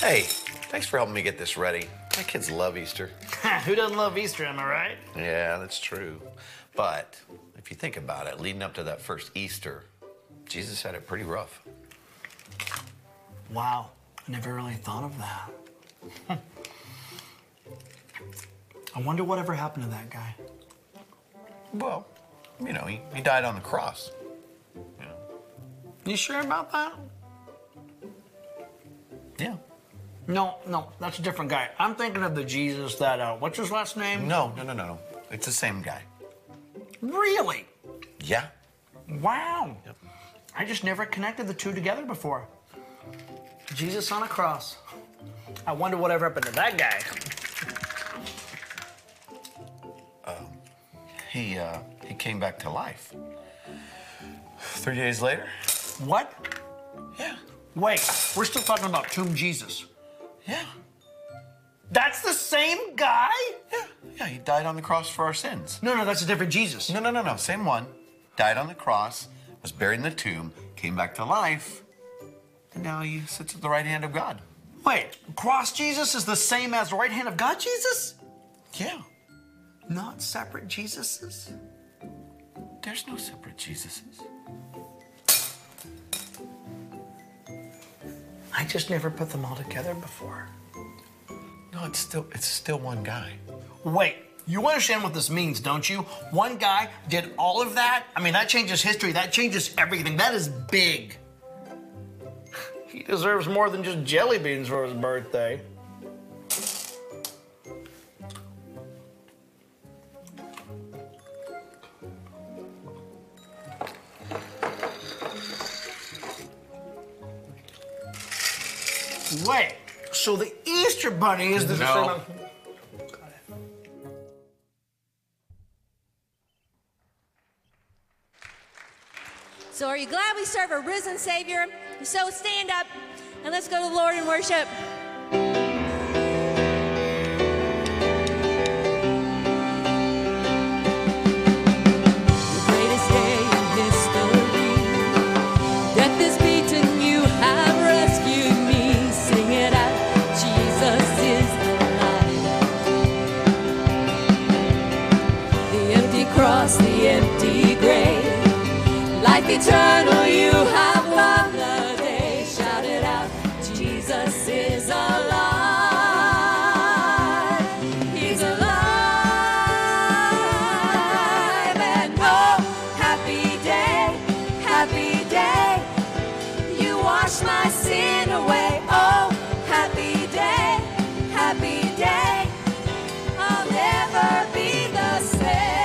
Hey, thanks for helping me get this ready. My kids love Easter. Who doesn't love Easter, am I right? Yeah, that's true. But if you think about it, leading up to that first Easter, Jesus had it pretty rough. Wow, I never really thought of that. I wonder whatever happened to that guy. Well, you know, he died on the cross. You know. You sure about that? Yeah. No, that's a different guy. I'm thinking of the Jesus that, what's his last name? No. It's the same guy. Really? Yeah. Wow. Yep. I just never connected the two together before. Jesus on a cross. I wonder whatever happened to that guy. He came back to life. 3 days later? What? Yeah. Wait, we're still talking about Tomb Jesus. Yeah. That's the same guy? Yeah, he died on the cross for our sins. No, that's a different Jesus. No, same one. Died on the cross, was buried in the tomb, came back to life, and now he sits at the right hand of God. Wait, cross Jesus is the same as right hand of God Jesus? Yeah. Not separate Jesuses? There's no separate Jesuses. I just never put them all together before. No, it's still one guy. Wait, you understand what this means, don't you? One guy did all of that? I mean, that changes history. That changes everything. That is big. He deserves more than just jelly beans for his birthday. Wait, so the Easter Bunny is the No. So are you glad we serve a risen Savior? So stand up and let's go to the Lord in worship. The empty grave, life eternal you have won the day. Shout it out, Jesus is alive. He's alive. And oh, happy day, you wash my sin away. Oh, happy day, I'll never be the same.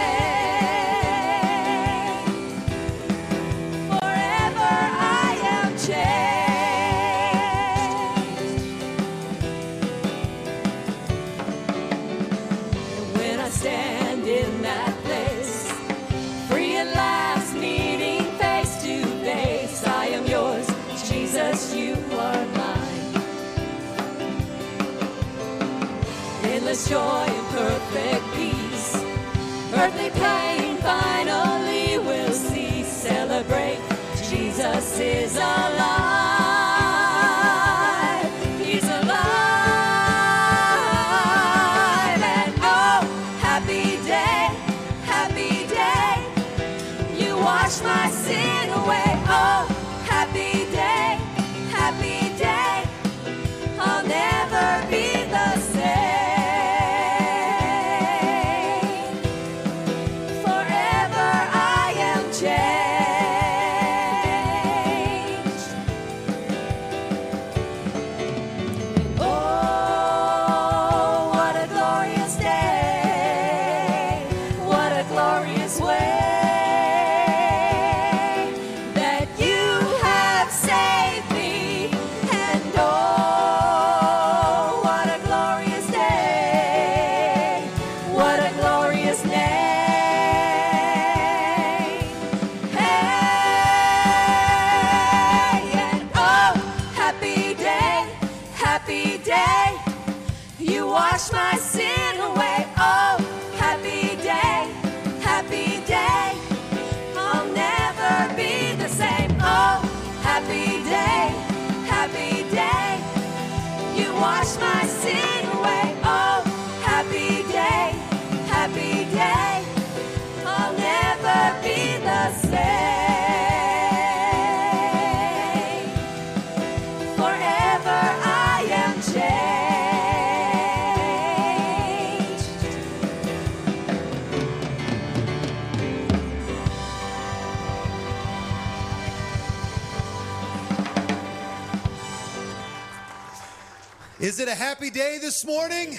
Joy and perfect peace, earthly pain finally will cease. Celebrate, Jesus is alive. He's alive. And oh, happy day, you wash my sin away. Oh, happy day, I'll never be the same. Wash my sin away. Oh, happy day, I'll never be the same. Oh, happy day, Is it a happy day this morning?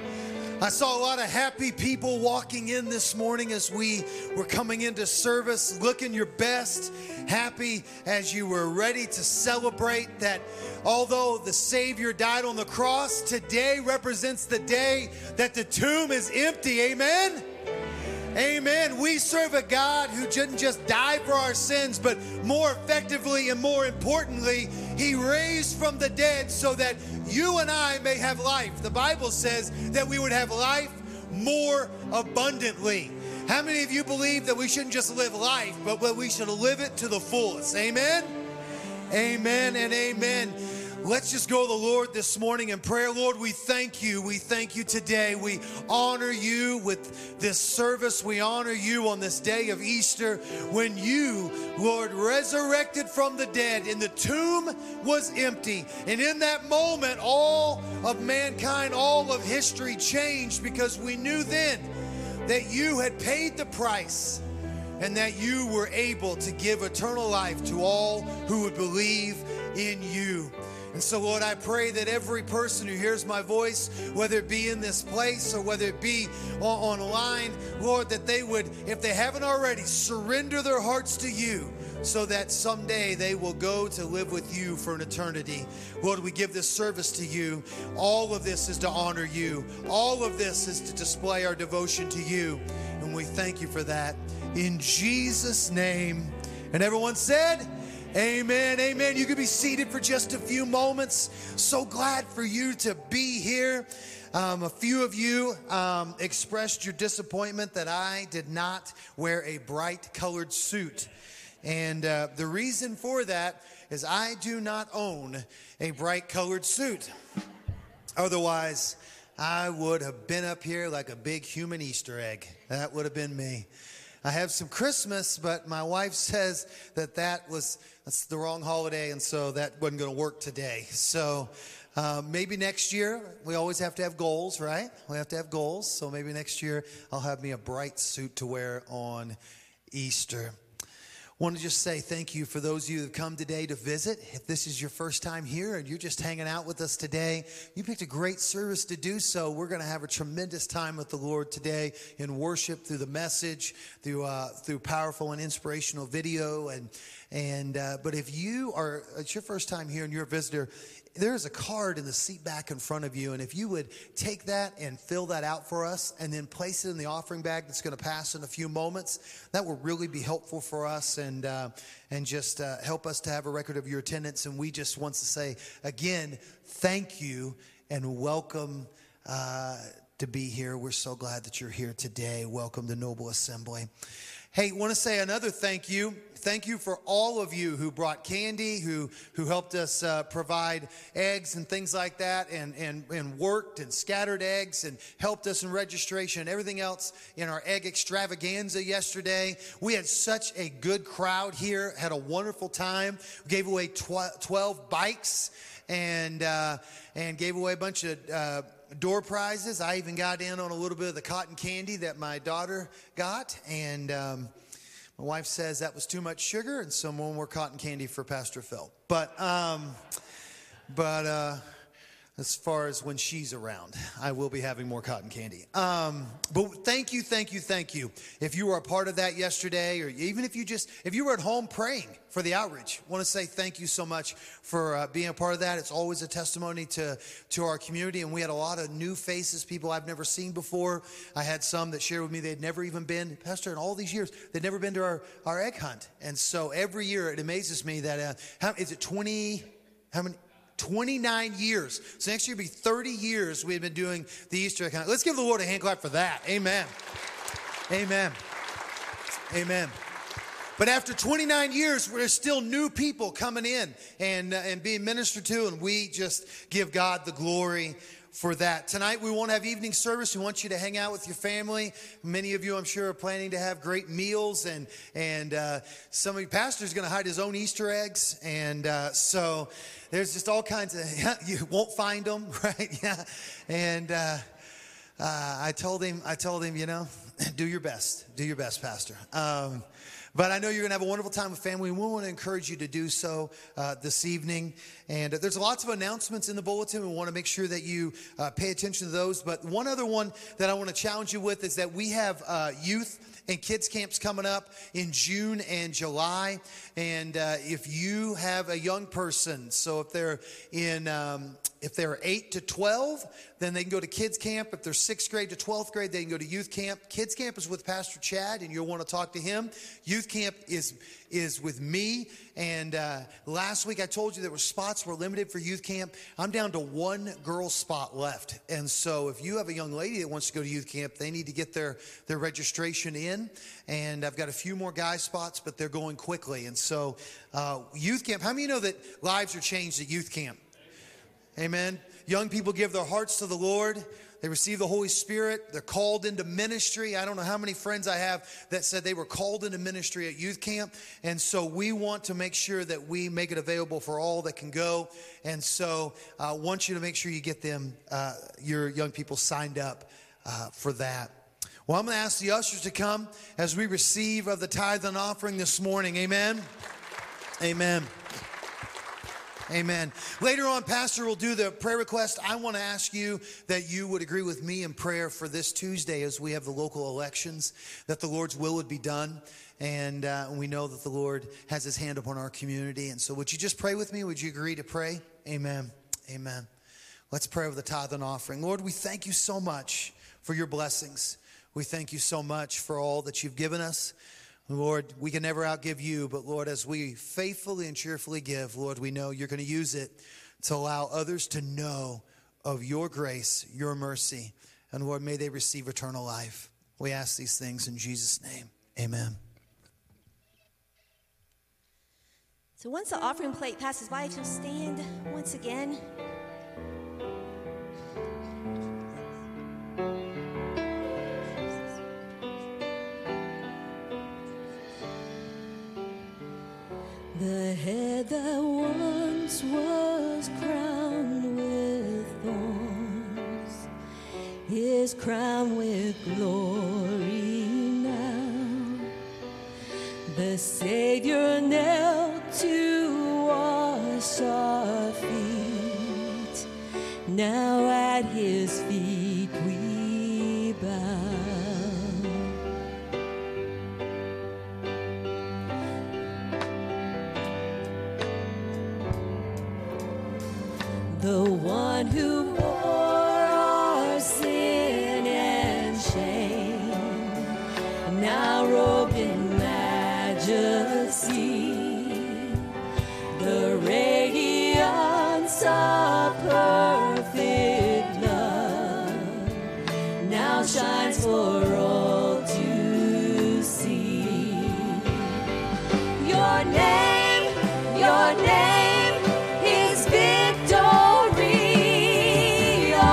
I saw a lot of happy people walking in this morning as we were coming into service, looking your best, happy as you were ready to celebrate that although the Savior died on the cross, today represents the day that the tomb is empty. Amen? Amen. We serve a God who didn't just die for our sins, but more effectively and more importantly, He raised from the dead so that you and I may have life. The Bible says that we would have life more abundantly. How many of you believe that we shouldn't just live life, but that we should live it to the fullest? Amen? Amen and amen. Let's just go to the Lord this morning in prayer. Lord, we thank you. We thank you today. We honor you with this service. We honor you on this day of Easter when you, Lord, resurrected from the dead and the tomb was empty. And in that moment, all of mankind, all of history changed because we knew then that you had paid the price and that you were able to give eternal life to all who would believe in you. And so, Lord, I pray that every person who hears my voice, whether it be in this place or whether it be online, Lord, that they would, if they haven't already, surrender their hearts to you so that someday they will go to live with you for an eternity. Lord, we give this service to you. All of this is to honor you. All of this is to display our devotion to you. And we thank you for that. In Jesus' name. And everyone said, amen, amen. You can be seated for just a few moments. So glad for you to be here. A few of you expressed your disappointment that I did not wear a bright colored suit. And the reason for that is I do not own a bright colored suit. Otherwise, I would have been up here like a big human Easter egg. That would have been me. I have some Christmas, but my wife says that's the wrong holiday, and so that wasn't going to work today. So maybe next year. We always have to have goals, right? We have to have goals. So maybe next year I'll have me a bright suit to wear on Easter. I want to just say thank you for those of you that have come today to visit. If this is your first time here and you're just hanging out with us today, you picked a great service to do so. We're going to have a tremendous time with the Lord today in worship, through the message, through powerful and inspirational video. But if it's your first time here and you're a visitor, there is a card in the seat back in front of you, and if you would take that and fill that out for us and then place it in the offering bag that's going to pass in a few moments, that will really be helpful for us and just help us to have a record of your attendance. And we just want to say again, thank you and welcome to be here. We're so glad that you're here today. Welcome to Noble Assembly. Hey, want to say another thank you. Thank you for all of you who brought candy, who helped us provide eggs and things like that, and worked and scattered eggs and helped us in registration and everything else in our egg extravaganza yesterday. We had such a good crowd here, had a wonderful time. We gave away 12 bikes and gave away a bunch of door prizes. I even got in on a little bit of the cotton candy that my daughter got, and my wife says that was too much sugar, and so more cotton candy for Pastor Phil. But as far as when she's around, I will be having more cotton candy. But thank you. If you were a part of that yesterday, or even if you were at home praying for the outreach, I want to say thank you so much for being a part of that. It's always a testimony to our community, and we had a lot of new faces, people I've never seen before. I had some that shared with me they'd never even been, Pastor, in all these years, they'd never been to our egg hunt. And so every year it amazes me that, is it 29 years. So next year will be 30 years we've been doing the Easter egg hunt. Let's give the Lord a hand clap for that. Amen. Amen. Amen. But after 29 years, there's still new people coming in and being ministered to, and we just give God the glory for that. Tonight we won't have evening service. We want you to hang out with your family. Many of you, I'm sure, are planning to have great meals, and some of your pastors going to hide his own Easter eggs, and so there's just all kinds of, you won't find them, right? Yeah. And I told him, do your best, Pastor. But I know you're going to have a wonderful time with family, and we want to encourage you to do so this evening. And there's lots of announcements in the bulletin. We want to make sure that you pay attention to those. But one other one that I want to challenge you with is that we have youth and kids camps coming up in June and July. And if you have a young person, so if they're if they're 8 to 12, then they can go to kids camp. If they're 6th grade to 12th grade, they can go to youth camp. Kids camp is with Pastor Chad, and you'll want to talk to him. Youth camp is with me. And last week I told you that spots were limited for youth camp. I'm down to 1 girl spot left. And so if you have a young lady that wants to go to youth camp, they need to get their registration in. And I've got a few more guy spots, but they're going quickly. And so youth camp, how many of you know that lives are changed at youth camp? Amen. Young people give their hearts to the Lord. They receive the Holy Spirit. They're called into ministry. I don't know how many friends I have that said they were called into ministry at youth camp. And so we want to make sure that we make it available for all that can go. And so I want you to make sure you get them, your young people signed up for that. Well, I'm going to ask the ushers to come as we receive of the tithe and offering this morning. Amen. Amen. Amen. Later on, Pastor will do the prayer request. I want to ask you that you would agree with me in prayer for this Tuesday as we have the local elections, that the Lord's will would be done. And we know that the Lord has his hand upon our community. And so would you just pray with me? Would you agree to pray? Amen. Amen. Let's pray with the tithe and offering. Lord, we thank you so much for your blessings. We thank you so much for all that you've given us. Lord, we can never outgive you, but Lord, as we faithfully and cheerfully give, Lord, we know you're going to use it to allow others to know of your grace, your mercy, and Lord, may they receive eternal life. We ask these things in Jesus' name. Amen. So once the offering plate passes by, just stand once again. The head that once was crowned with thorns is crowned with glory now. The Savior knelt to wash our feet. Now at his feet we bow. The one who bore our sin and shame, now robed in majesty, the radiance of perfect love now shines for all to see. Your name is victory.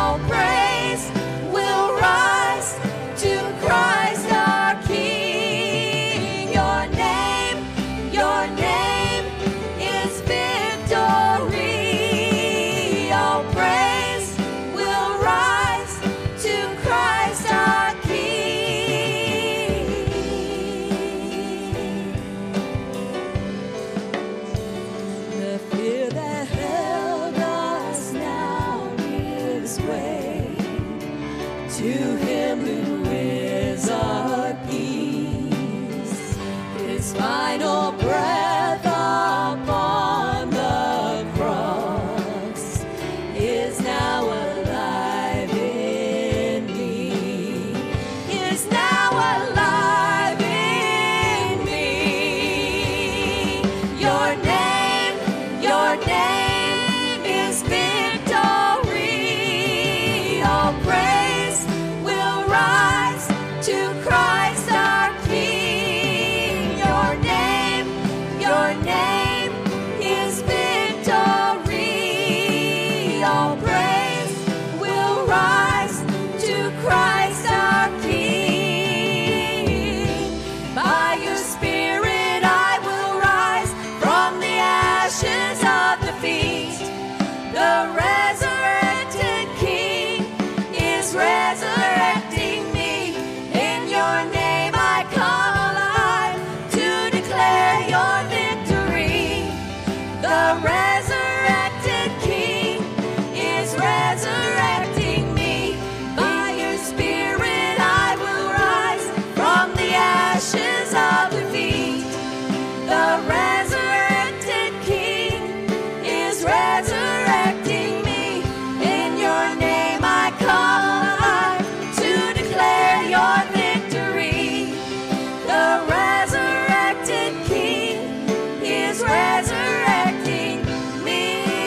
resurrecting me. In your name I come alive to declare your victory. The resurrected King is resurrecting me.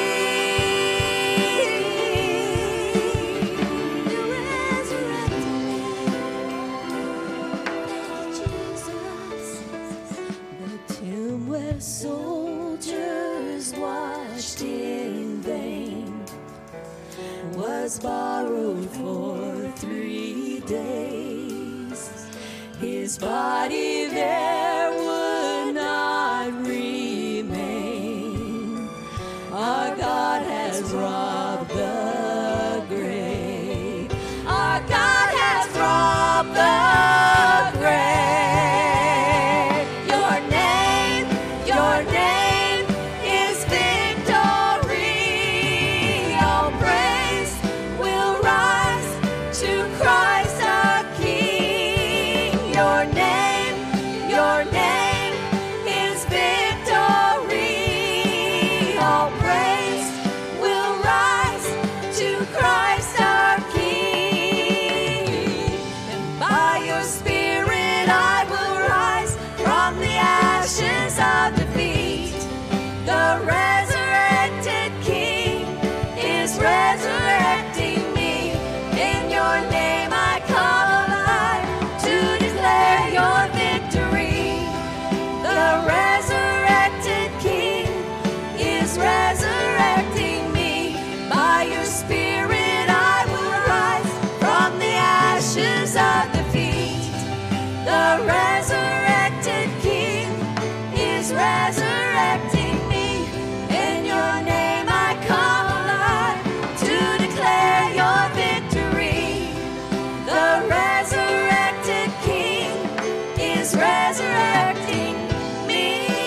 You're resurrecting me. The tomb where soldiers watched in vain was borrowed for 3 days. His body there would not remain. Our God has robbed the grave. Our God has robbed the grave. Your name is victory. All praise will rise to Christ our King. Your name is victory. All praise will rise to Christ our King. And by your Spirit I will rise from the ashes of defeat. The resurrected King is resurrecting me. In your name I come alive to declare your victory. The resurrected King is resurrecting me. By your Spirit I will rise from the ashes of defeat. The resurrected King is resurrecting me. In your name I come alive to declare your victory. The resurrected King is resurrecting me.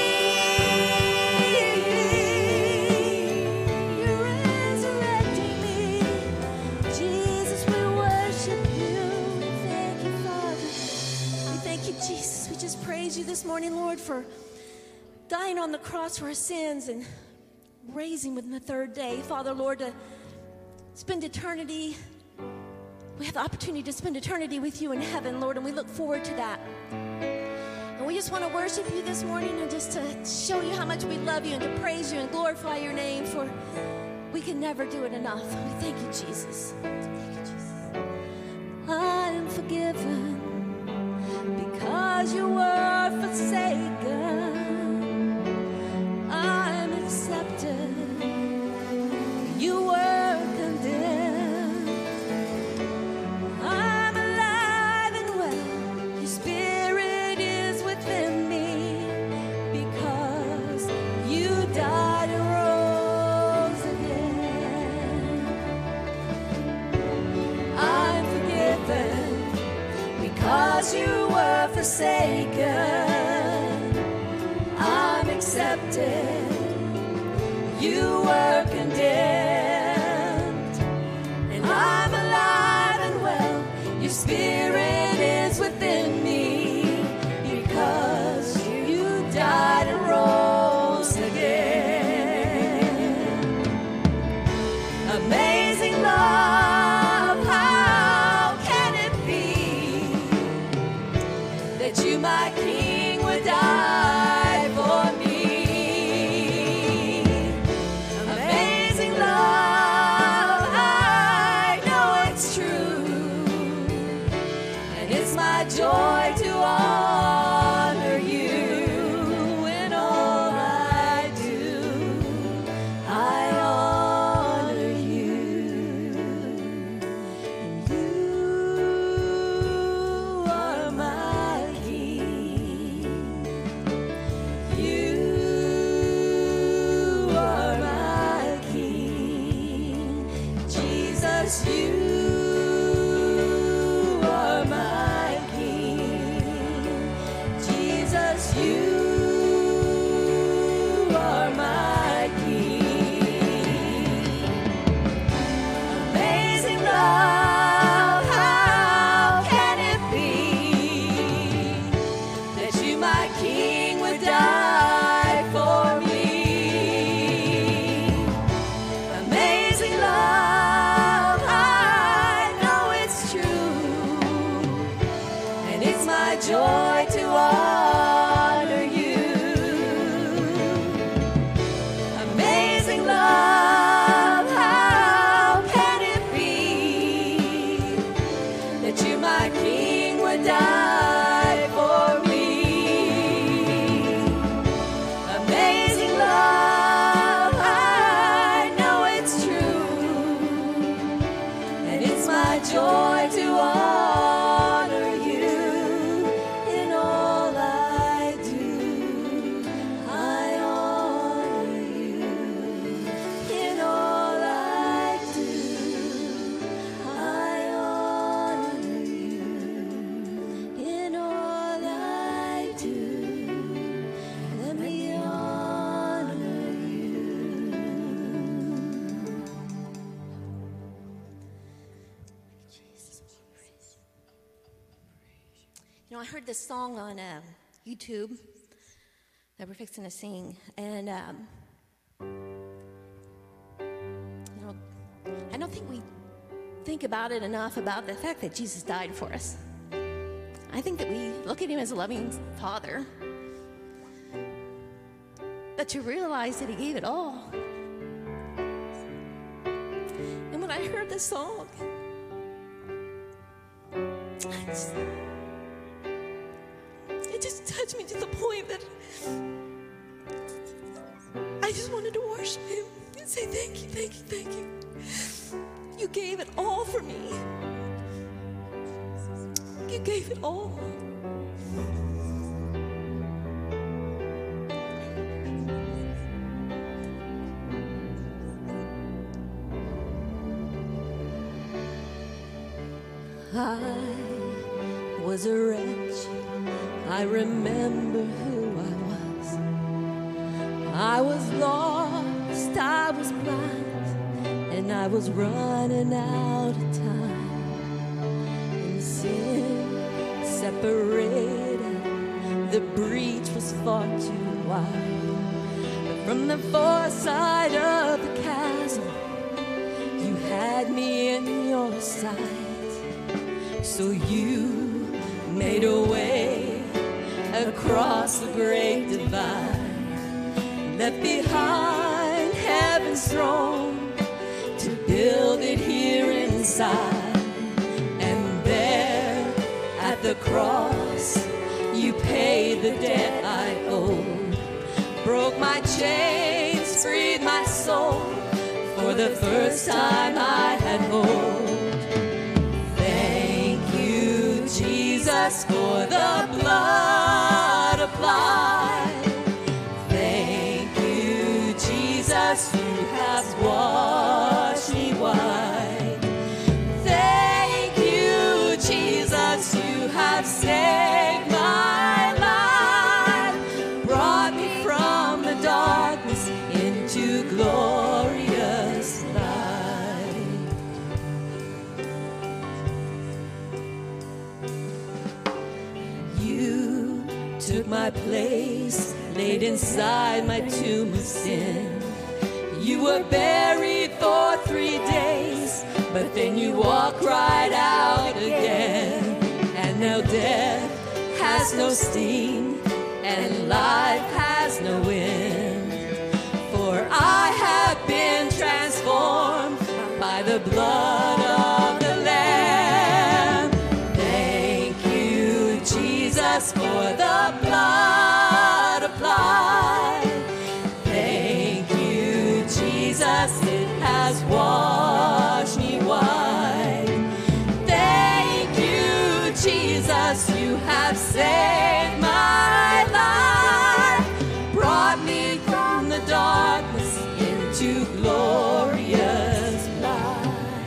You're resurrecting me. Jesus, we worship you. We thank you, Father. We thank you, Jesus. We just praise you this morning, Lord, for dying on the cross for our sins and raising within the third day. Father, Lord, to spend eternity. We have the opportunity to spend eternity with you in heaven, Lord, and we look forward to that. And we just want to worship you this morning and just to show you how much we love you and to praise you and glorify your name, for we can never do it enough. We thank you, Jesus. Thank you, Jesus. I am forgiven because you were forsaken. I'm accepted. You were condemned. I'm alive and well. Your spirit is within me because you died and rose again. I'm forgiven because you were forsaken. I'm accepted. You were condemned. And I'm alive and well. Your spirit is within me because you died and rose again. Amazing love, how can it be that you, my King, would die for me? You know, I heard this song on YouTube that we're fixing to sing, and you know, I don't think we think about it enough about the fact that Jesus died for us. I think that we look at him as a loving father, but to realize that he gave it all. And when I heard this song, it just touched me to the point that I just wanted to worship him and say, thank you, thank you, thank you. You gave it all for me. You gave it all. I was a wretch. I remember who I was. I was lost, I was blind, and I was running out of time. And sin separated, the breach was far too wide. But from the far side of the chasm, you had me in your sight. So you made a way across the great divide, left behind heaven's throne to build it here inside. And there at the cross you paid the debt I owed, broke my chains, freed my soul. For the first time I had hope. Jesus, for the blood applied. Thank you, Jesus, you have washed me white. Thank you, Jesus, you have saved my life, brought me from the darkness into glorious light. Took my place, laid inside my tomb of sin. You were buried for 3 days, but then you walked right out again. And now death has no sting, and life has no end. For I have been transformed by the blood of the Lamb. Thank you, Jesus, for the blood applied. Thank you, Jesus, it has washed me white. Thank you, Jesus, you have saved my life, brought me from the darkness into glorious light.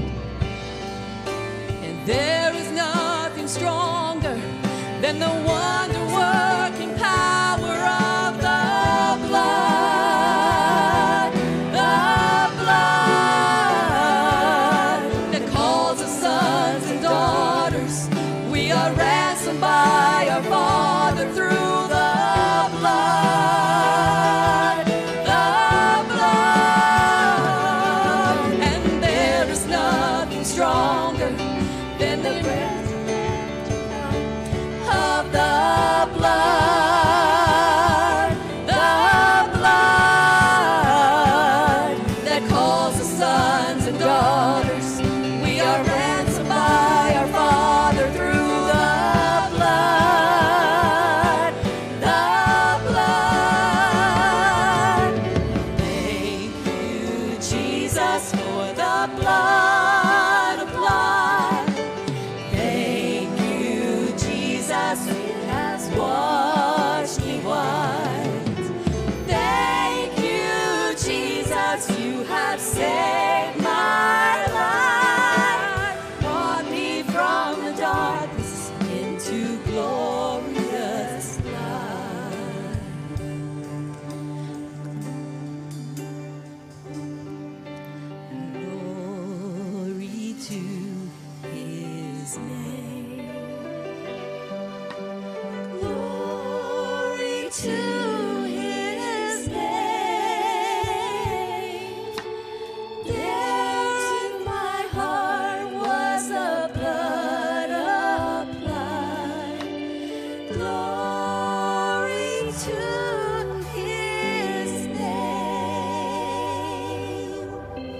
And there is nothing stronger than the wonder-working power of the blood that calls us sons and daughters. We are ransomed by our Father through the blood, and there is nothing stronger than the breath of the blood that calls us sons and daughters. We are ransomed by our Father through the blood, Thank you, Jesus, for the blood applied. Thank you, Jesus, it has washed me white. Thank you, Jesus, you have saved my life, brought me from the darkness into glorious light. Glory to his name. to his name. There in my heart was the blood applied. Glory to his name.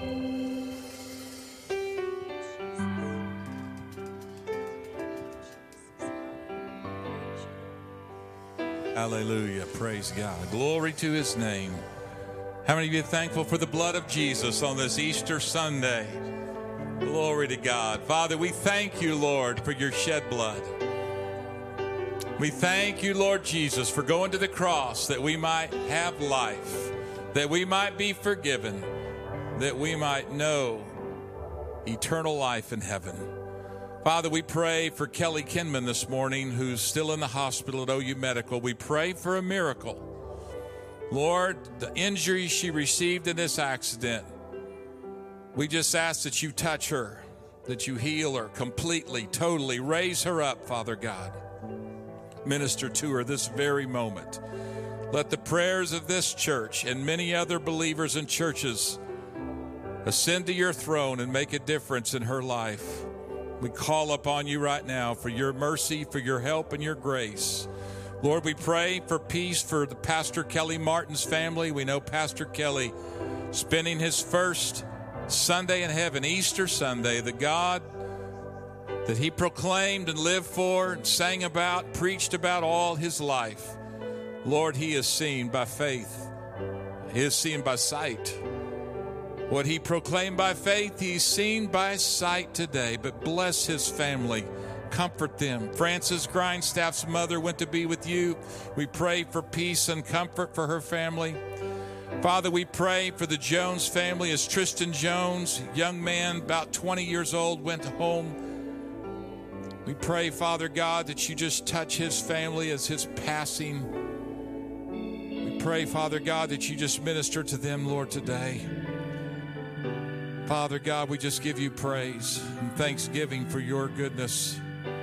Hallelujah. Praise God. Glory to his name. How many of you are thankful for the blood of Jesus on this Easter Sunday? Glory to God. Father, we thank you, Lord, for your shed blood. We thank you, Lord Jesus, for going to the cross that we might have life, that we might be forgiven, that we might know eternal life in heaven. Father, we pray for Kelly Kinman this morning, who's still in the hospital at OU Medical. We pray for a miracle. Lord, the injuries she received in this accident, we just ask that you touch her, that you heal her completely, totally, raise her up, Father God. Minister to her this very moment. Let the prayers of this church and many other believers and churches ascend to your throne and make a difference in her life. We call upon you right now for your mercy, for your help and your grace. Lord, we pray for peace for the Pastor Kelly Martin's family. We know Pastor Kelly spending his first Sunday in heaven, Easter Sunday, the God that he proclaimed and lived for and sang about, preached about all his life. Lord, he is seen by faith. He is seen by sight. What he proclaimed by faith, he's seen by sight today. But bless his family. Comfort them. Frances Grindstaff's mother went to be with you. We pray for peace and comfort for her family. Father, we pray for the Jones family as Tristan Jones, young man about 20 years old, went home. We pray, Father God, that you just touch his family as his passing. We pray, Father God, that you just minister to them, Lord, today. Father God, we just give you praise and thanksgiving for your goodness.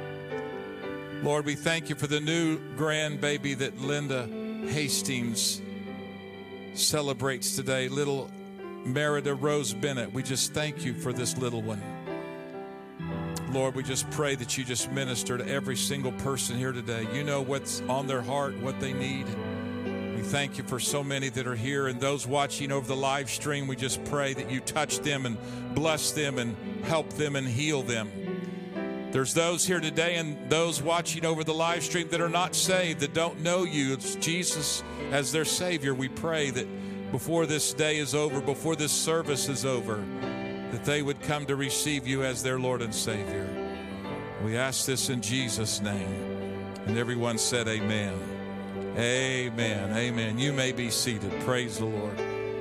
Lord, we thank you for the new grandbaby that Linda Hastings celebrates today, little Merida Rose Bennett. We just thank you for this little one. Lord, we just pray that you just minister to every single person here today. You know what's on their heart, what they need. We thank you for so many that are here, and those watching over the live stream, we just pray that you touch them and bless them and help them and heal them. There's those here today and those watching over the live stream that are not saved, that don't know you. It's Jesus as their Savior. We pray that before this day is over, before this service is over, that they would come to receive you as their Lord and Savior. We ask this in Jesus' name. And everyone said amen. Amen. Amen. You may be seated. Praise the Lord.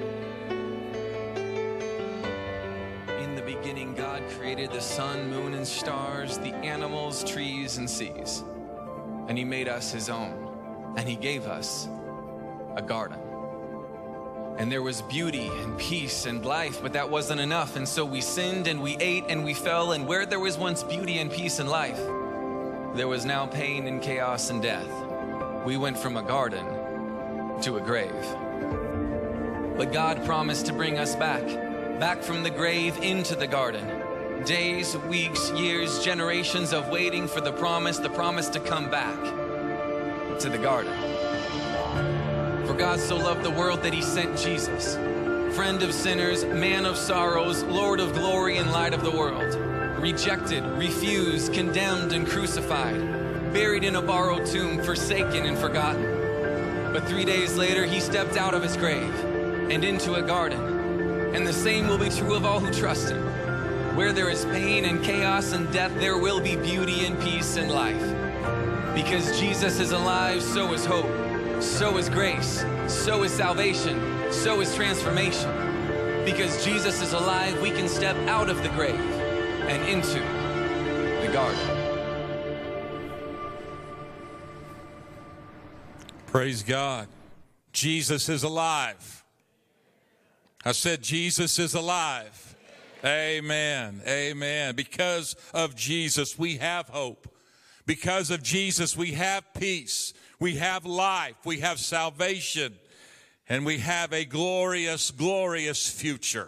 In the beginning, God created the sun, moon, and stars, the animals, trees, and seas. And he made us his own. And he gave us a garden. And there was beauty and peace and life, but that wasn't enough. And so we sinned and we ate and we fell. And where there was once beauty and peace and life, there was now pain and chaos and death. We went from a garden to a grave. But God promised to bring us back from the grave into the garden. Days, weeks, years, generations of waiting for the promise to come back to the garden. For God so loved the world that he sent Jesus, friend of sinners, man of sorrows, Lord of glory and light of the world, rejected, refused, condemned, and crucified, buried in a borrowed tomb, forsaken and forgotten. But 3 days later, he stepped out of his grave and into a garden. And the same will be true of all who trust him. Where there is pain and chaos and death, there will be beauty and peace and life. Because Jesus is alive, so is hope, so is grace, so is salvation, so is transformation. Because Jesus is alive, we can step out of the grave and into the garden. Praise God. Jesus is alive. I said Jesus is alive. Amen. Amen. Because of Jesus, we have hope. Because of Jesus, we have peace. We have life. We have salvation. And we have a glorious, glorious future.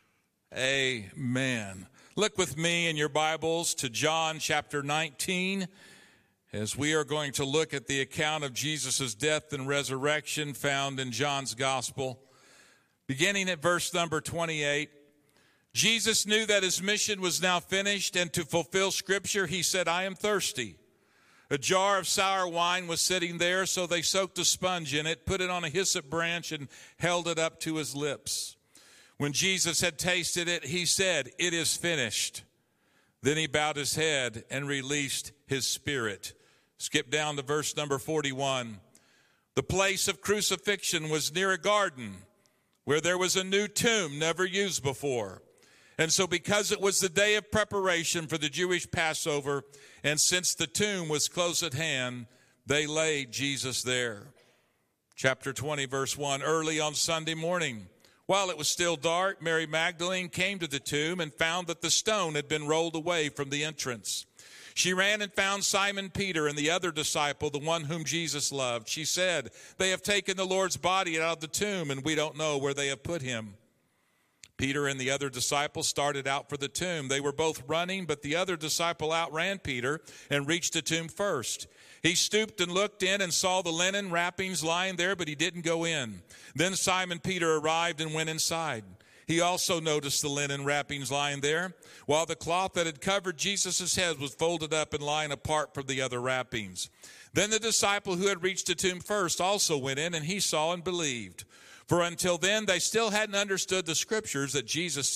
Amen. Look with me in your Bibles to John chapter 19, as we are going to look at the account of Jesus' death and resurrection found in John's Gospel. Beginning at verse number 28, Jesus knew that his mission was now finished, and to fulfill Scripture, he said, I am thirsty. A jar of sour wine was sitting there, so they soaked a sponge in it, put it on a hyssop branch, and held it up to his lips. When Jesus had tasted it, he said, it is finished. Then he bowed his head and released his spirit. Skip down to verse number 41. The place of crucifixion was near a garden where there was a new tomb never used before. And so because it was the day of preparation for the Jewish Passover, and since the tomb was close at hand, they laid Jesus there. Chapter 20, verse 1, early on Sunday morning, while it was still dark, Mary Magdalene came to the tomb and found that the stone had been rolled away from the entrance. She ran and found Simon Peter and the other disciple, the one whom Jesus loved. She said, they have taken the Lord's body out of the tomb, and we don't know where they have put him. Peter and the other disciple started out for the tomb. They were both running, but the other disciple outran Peter and reached the tomb first. He stooped and looked in and saw the linen wrappings lying there, but he didn't go in. Then Simon Peter arrived and went inside. He also noticed the linen wrappings lying there, while the cloth that had covered Jesus' head was folded up and lying apart from the other wrappings. Then the disciple who had reached the tomb first also went in, and he saw and believed. For until then, they still hadn't understood the scriptures that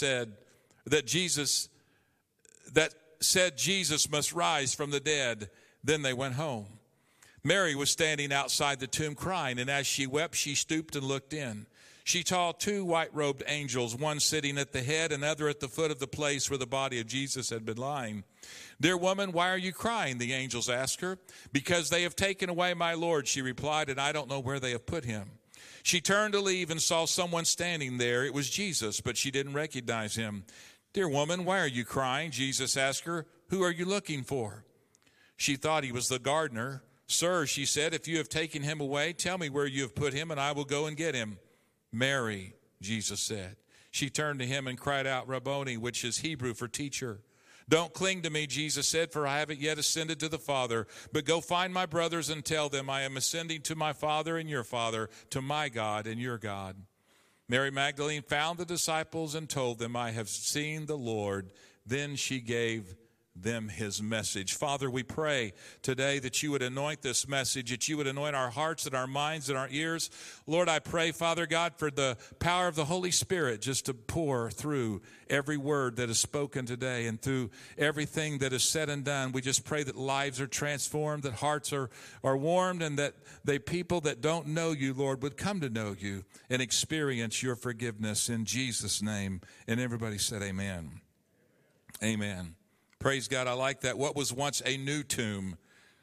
said Jesus must rise from the dead. Then they went home. Mary was standing outside the tomb crying, and as she wept, she stooped and looked in. She saw two white-robed angels, one sitting at the head, another at the foot of the place where the body of Jesus had been lying. Dear woman, why are you crying? The angels asked her. Because they have taken away my Lord, she replied, and I don't know where they have put him. She turned to leave and saw someone standing there. It was Jesus, but she didn't recognize him. Dear woman, why are you crying? Jesus asked her. Who are you looking for? She thought he was the gardener. Sir, she said, if you have taken him away, tell me where you have put him, and I will go and get him. Mary, Jesus said. She turned to him and cried out, Rabboni, which is Hebrew for teacher. Don't cling to me, Jesus said, for I haven't yet ascended to the Father. But go find my brothers and tell them I am ascending to my Father and your Father, to my God and your God. Mary Magdalene found the disciples and told them, I have seen the Lord. Then she gave them his message. Father, we pray today that you would anoint this message, that you would anoint our hearts and our minds and our ears. Lord, I pray, Father God, for the power of the Holy Spirit just to pour through every word that is spoken today and through everything that is said and done. We just pray that lives are transformed, that hearts are warmed, and that the people that don't know you, Lord, would come to know you and experience your forgiveness in Jesus' name. And everybody said amen. Amen. Praise God, I like that. What was once a new tomb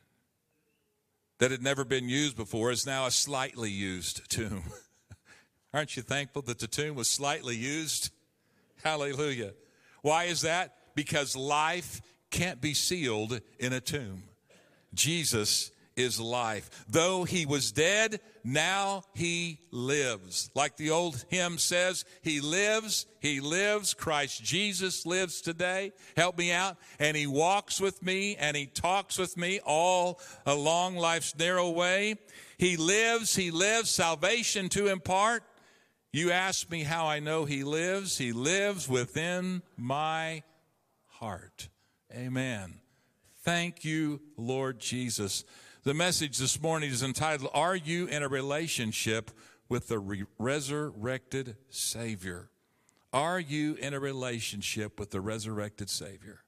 that had never been used before is now a slightly used tomb. Aren't you thankful that the tomb was slightly used? Hallelujah. Why is that? Because life can't be sealed in a tomb. Jesus is life. Though he was dead, now he lives. Like the old hymn says, he lives, Christ Jesus lives today. Help me out. And he walks with me and he talks with me all along life's narrow way. He lives, salvation to impart. You ask me how I know he lives within my heart. Amen. Thank you, Lord Jesus. The message this morning is entitled, Are You in a Relationship with the Resurrected Savior? Are you in a relationship with the resurrected Savior?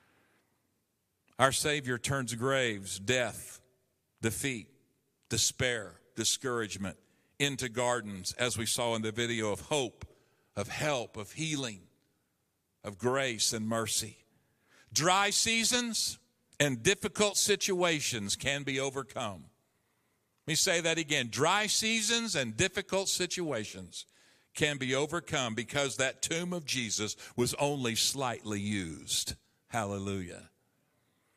Our Savior turns graves, death, defeat, despair, discouragement into gardens, as we saw in the video, of hope, of help, of healing, of grace and mercy. Dry seasons and difficult situations can be overcome. Let me say that again. Dry seasons and difficult situations can be overcome because that tomb of Jesus was only slightly used. Hallelujah.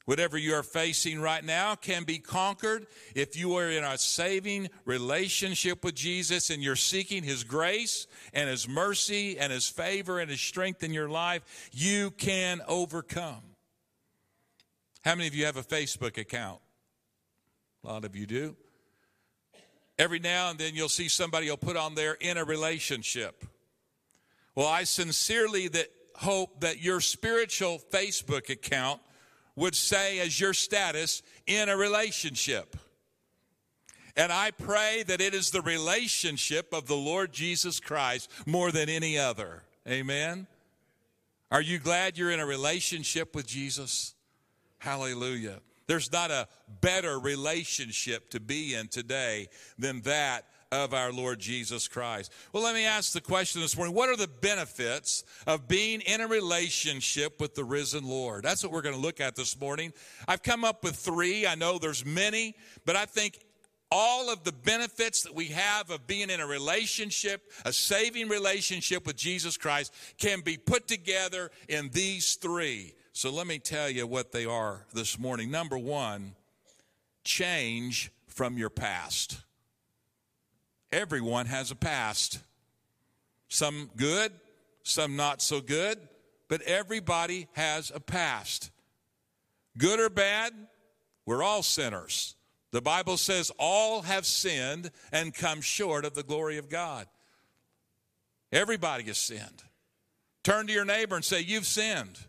Whatever you are facing right now can be conquered if you are in a saving relationship with Jesus and you're seeking his grace and his mercy and his favor and his strength in your life. You can overcome. How many of you have a Facebook account? A lot of you do. Every now and then you'll see somebody will put on there, in a relationship. Well, I sincerely hope that your spiritual Facebook account would say as your status, in a relationship. And I pray that it is the relationship of the Lord Jesus Christ more than any other. Amen? Are you glad you're in a relationship with Jesus? Hallelujah. There's not a better relationship to be in today than that of our Lord Jesus Christ. Well, let me ask the question this morning. What are the benefits of being in a relationship with the risen Lord? That's what we're going to look at this morning. I've come up with 3. I know there's many, but I think all of the benefits that we have of being in a relationship, a saving relationship with Jesus Christ, can be put together in these 3. So let me tell you what they are this morning. Number 1, change from your past. Everyone has a past. Some good, some not so good, but everybody has a past. Good or bad, we're all sinners. The Bible says all have sinned and come short of the glory of God. Everybody has sinned. Turn to your neighbor and say, you've sinned.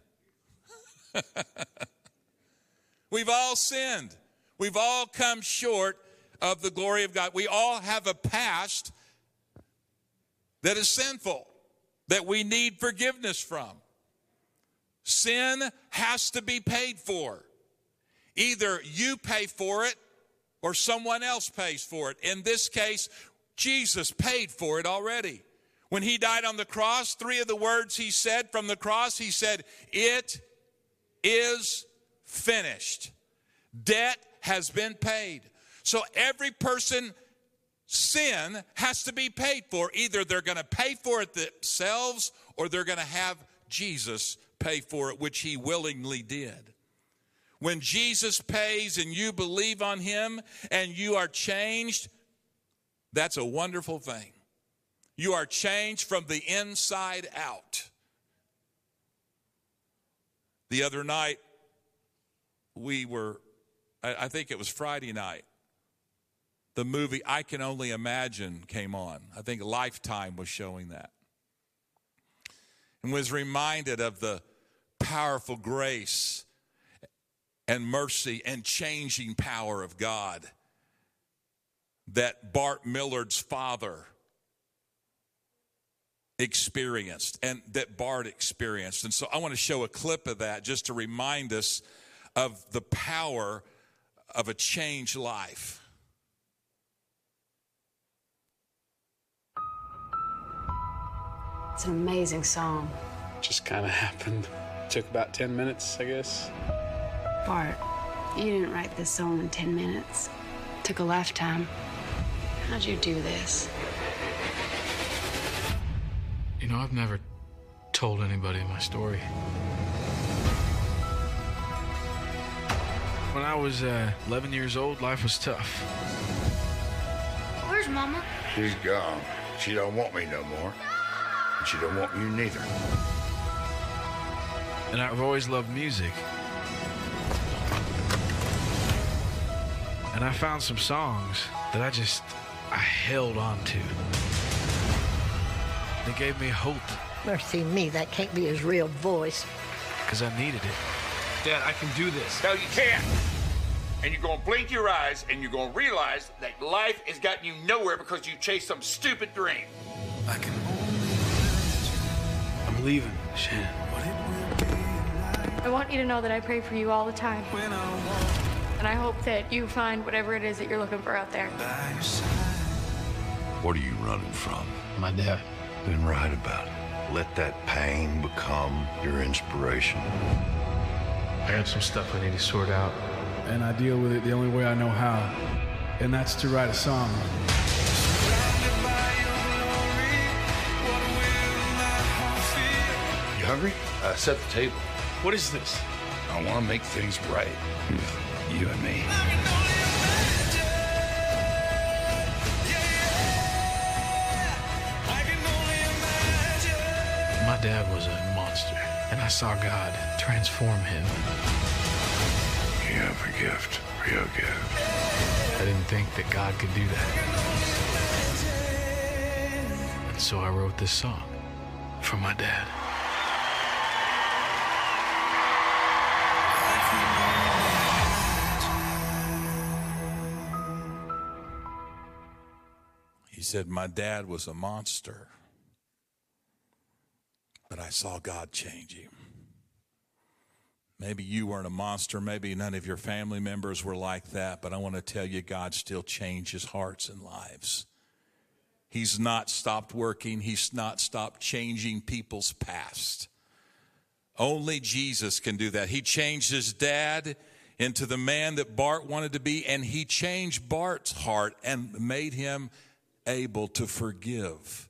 We've all sinned. We've all come short of the glory of God. We all have a past that is sinful, that we need forgiveness from. Sin has to be paid for. Either you pay for it or someone else pays for it. In this case, Jesus paid for it already. When he died on the cross, 3 of the words he said from the cross, he said, it is finished. Debt has been paid. So every person's sin has to be paid for. Either they're going to pay for it themselves or they're going to have Jesus pay for it, which he willingly did. When Jesus pays and you believe on him and you are changed, that's a wonderful thing. You are changed from the inside out. The other night, I think it was Friday night, the movie I Can Only Imagine came on. I think Lifetime was showing that. And was reminded of the powerful grace and mercy and changing power of God that Bart Millard's father experienced and that Bart experienced. And so I want to show a clip of that just to remind us of the power of a changed life. It's an amazing song. Just kind of happened. Took about 10 minutes, I guess. Bart, you didn't write this song in 10 minutes. It took a lifetime. How'd you do this? You know, I've never told anybody my story. When I was 11 years old, life was tough. Where's Mama? She's gone. She don't want me no more. And she don't want you neither. And I've always loved music. And I found some songs that I held on to. They gave me hope. Mercy me, that can't be his real voice. Because I needed it. Dad, I can do this. No, you can't. And you're going to blink your eyes and you're going to realize that life has gotten you nowhere because you chased some stupid dream. I'm leaving, Shannon. I want you to know that I pray for you all the time. And I hope that you find whatever it is that you're looking for out there. What are you running from? My dad. Then write about it. Let that pain become your inspiration. I got some stuff I need to sort out. And I deal with it the only way I know how. And that's to write a song. You hungry? Set the table. What is this? I want to make things right with you and me. My dad was a monster, and I saw God transform him. You have a gift, real gift. I didn't think that God could do that. And so I wrote this song for my dad. He said, my dad was a monster, but I saw God change him. Maybe you weren't a monster. Maybe none of your family members were like that. But I want to tell you, God still changes hearts and lives. He's not stopped working. He's not stopped changing people's past. Only Jesus can do that. He changed his dad into the man that Bart wanted to be. And he changed Bart's heart and made him able to forgive.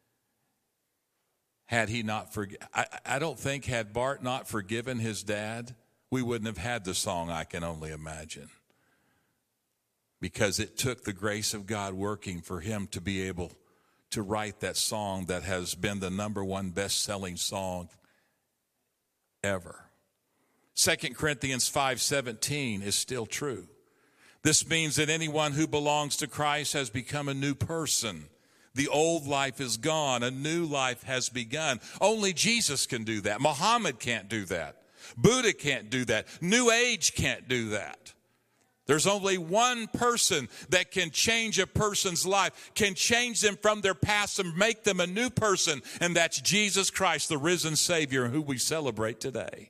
Had he not I don't think had Bart not forgiven his dad, we wouldn't have had the song I Can Only Imagine. Because it took the grace of God working for him to be able to write that song that has been the #1 best-selling song ever. 2 Corinthians 5:17 is still true. This means that anyone who belongs to Christ has become a new person. The old life is gone. A new life has begun. Only Jesus can do that. Muhammad can't do that. Buddha can't do that. New Age can't do that. There's only one person that can change a person's life, can change them from their past and make them a new person, and that's Jesus Christ, the risen Savior, who we celebrate today.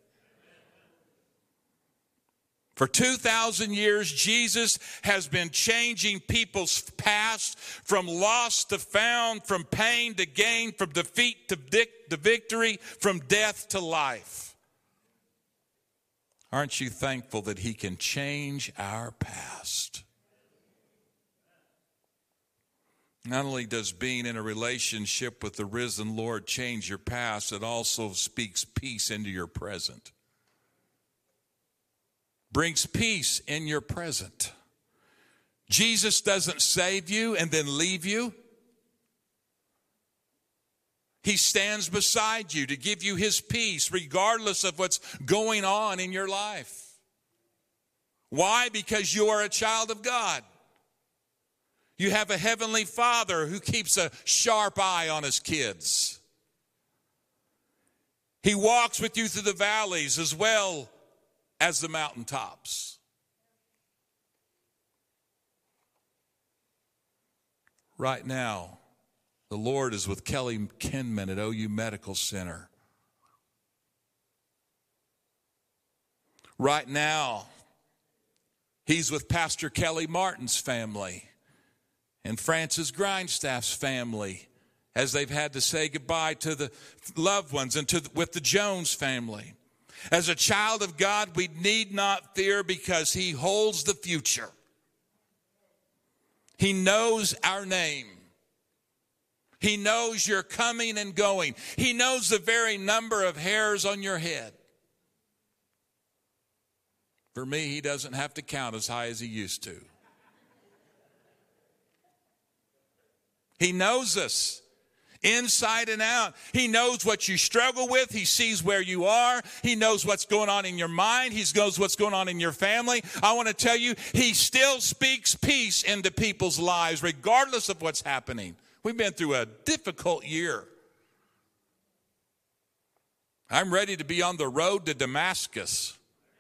For 2,000 years, Jesus has been changing people's past from lost to found, from pain to gain, from defeat to victory, from death to life. Aren't you thankful that he can change our past? Not only does being in a relationship with the risen Lord change your past, it also speaks peace into your present. Brings peace in your present. Jesus doesn't save you and then leave you. He stands beside you to give you his peace regardless of what's going on in your life. Why? Because you are a child of God. You have a heavenly Father who keeps a sharp eye on his kids. He walks with you through the valleys as well as the mountaintops. Right now, the Lord is with Kelly Kinman at OU Medical Center. Right now, he's with Pastor Kelly Martin's family and Francis Grindstaff's family as they've had to say goodbye to the loved ones and with the Jones family. As a child of God, we need not fear because he holds the future. He knows our name. He knows your coming and going. He knows the very number of hairs on your head. For me, he doesn't have to count as high as he used to. He knows us. Inside and out. He knows what you struggle with. He sees where you are. He knows what's going on in your mind. He knows what's going on in your family. I want to tell you, he still speaks peace into people's lives regardless of what's happening. We've been through a difficult year. I'm ready to be on the road to Damascus.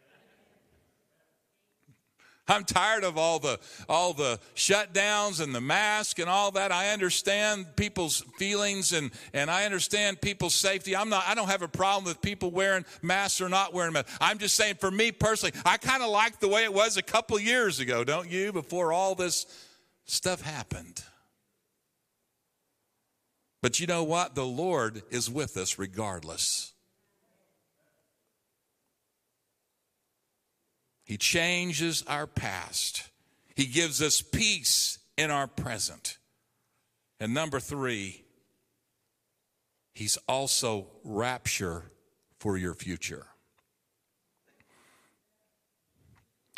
I'm tired of all the shutdowns and the mask and all that. I understand people's feelings and I understand people's safety. I don't have a problem with people wearing masks or not wearing masks. I'm just saying, for me personally, I kind of like the way it was a couple years ago, don't you? Before all this stuff happened. But you know what? The Lord is with us regardless. He changes our past. He gives us peace in our present. And number 3, he's also rapture for your future.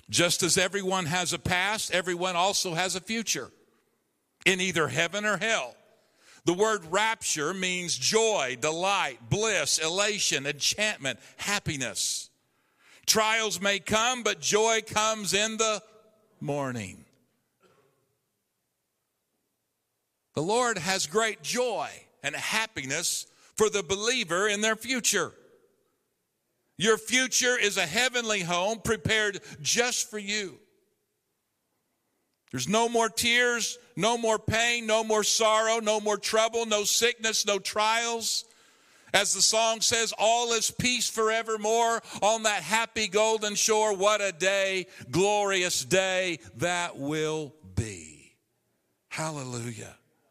Just as everyone has a past, everyone also has a future in either heaven or hell. The word rapture means joy, delight, bliss, elation, enchantment, happiness. Trials may come, but joy comes in the morning. The Lord has great joy and happiness for the believer in their future. Your future is a heavenly home prepared just for you. There's no more tears, no more pain, no more sorrow, no more trouble, no sickness, no trials. As the song says, all is peace forevermore on that happy golden shore. What a day, glorious day that will be. Hallelujah.